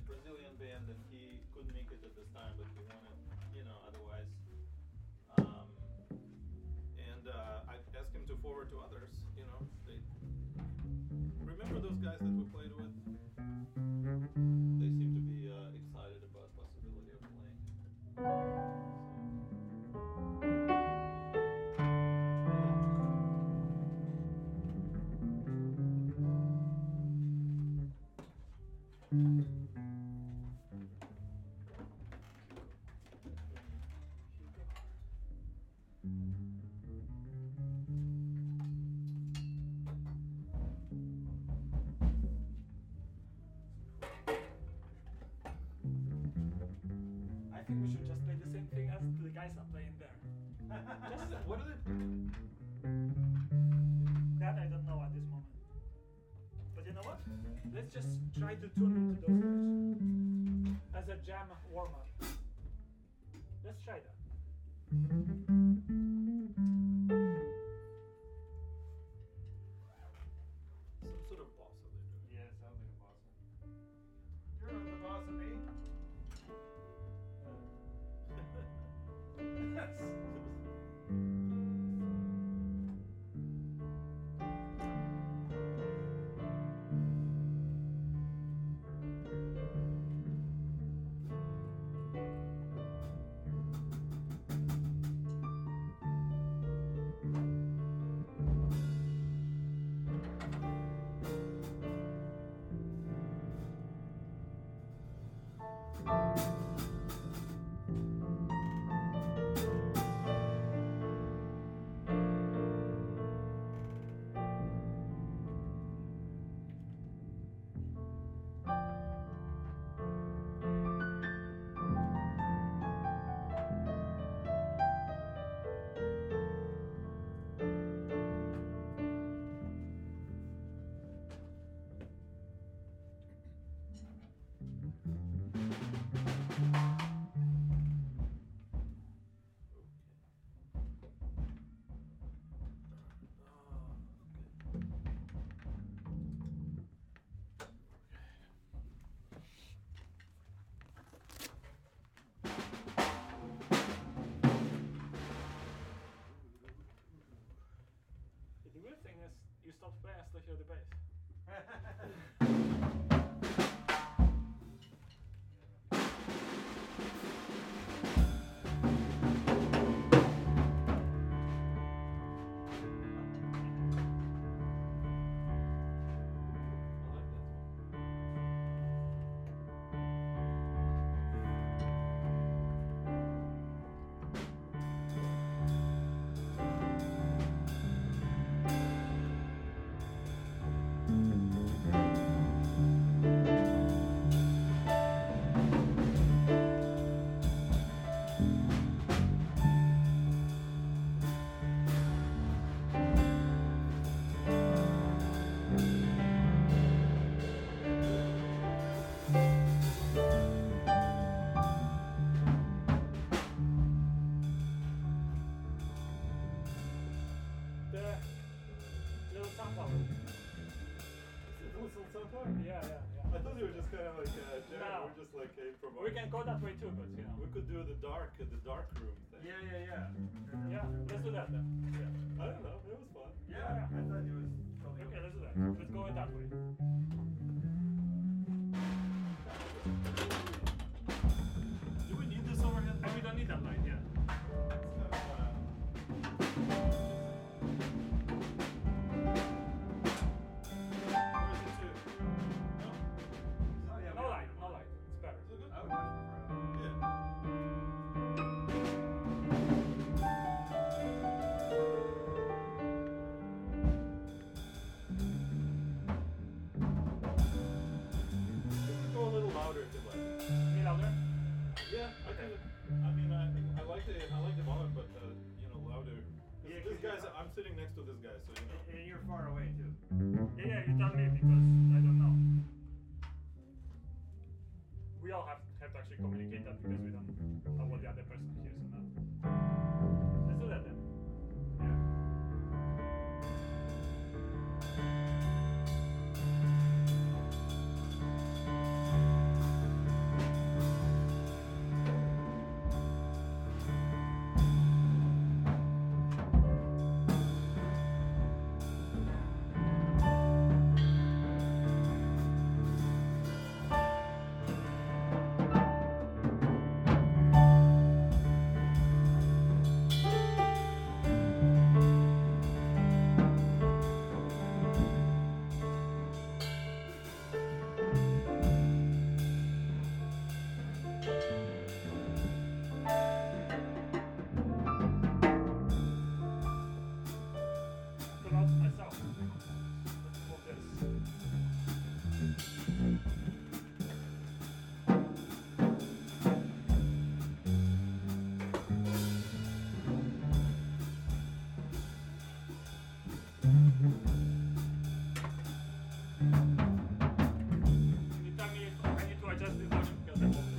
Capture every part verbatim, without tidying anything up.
Brazilian band, and he couldn't make it at this time, but he wanted, you know, otherwise. Um, and uh, I asked him to forward to others. You know, they remember those guys that we played with. They seem to be uh, excited about possibility of playing. I think we should just play the same thing as the guys are playing there. Just What are they? that I don't know at this moment. But you know what? Let's just try to tune into those guys as a jam warm up. Let's try that. Some sort of bossa they're doing. Yeah, sounds like a boss. You're not the boss of me. The weird thing is, you stop playing, I still hear the bass. Yeah, yeah, yeah. I thought you were just kind of like uh, Jared. No. We're just like improvising. We can go that way too, but you know. We could do the dark, uh, the dark room thing. Yeah, yeah, yeah. Yeah, let's do that then. Yeah. I don't know. It was fun. Yeah, I thought it was totally Okay, let's do that. Let's go in that way. Do we need this overhead? And we don't need that light, yeah. Oh, yeah, No we- light, no light. It's better. I would much prefer it. Go a little louder if you like. Need louder? Yeah, I can. I mean, I, I like the I like the volume, but uh, you know, louder. 'Cause Yeah, this 'cause guy's. you're- I'm sitting next to this guy, so you know. And you're far away too. Yeah, yeah, you tell me because I don't know. We all have, have to actually communicate that because we don't know what the other person hears or not. Let's do that then. Yeah. I just did that because I wanted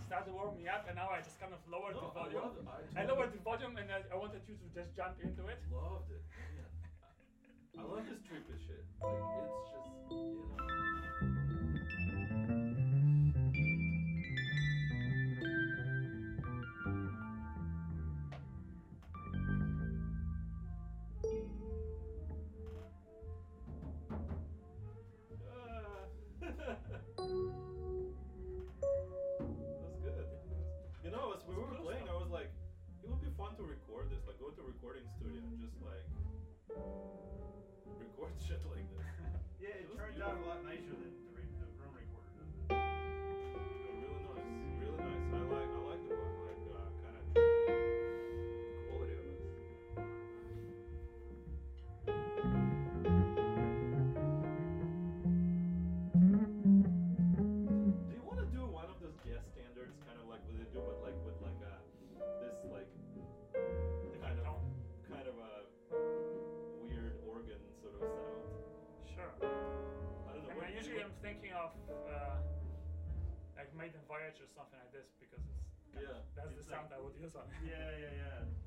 started warming up, and now I just kind of lowered No, the I volume. love it. I I totally- lowered the volume, and I, I wanted you to just jump into it. Loved it, man. I love this trippy shit. Like it's just, you know. Ah. That's good. You know, as we were cool playing, I stuff. was like, it would be fun to record this. Like, go to a recording studio and just like record shit like this. Yeah, it It was turns out a beautiful. lot nicer than the, re- the room recorder does it. Oh, really nice, really nice. I like, I like the one, like uh, kind of trippy quality of it. Do you want to do one of those jazz standards, kind of like what they do, but like with like a this like kind of tone. kind of a weird organ sort of sound? Sure. I don't know. I what- mean, usually what- I'm thinking of uh, like Maiden Voyage or something like this because it's Yeah. that's the It's sound like- I would use on it. Yeah, yeah, yeah.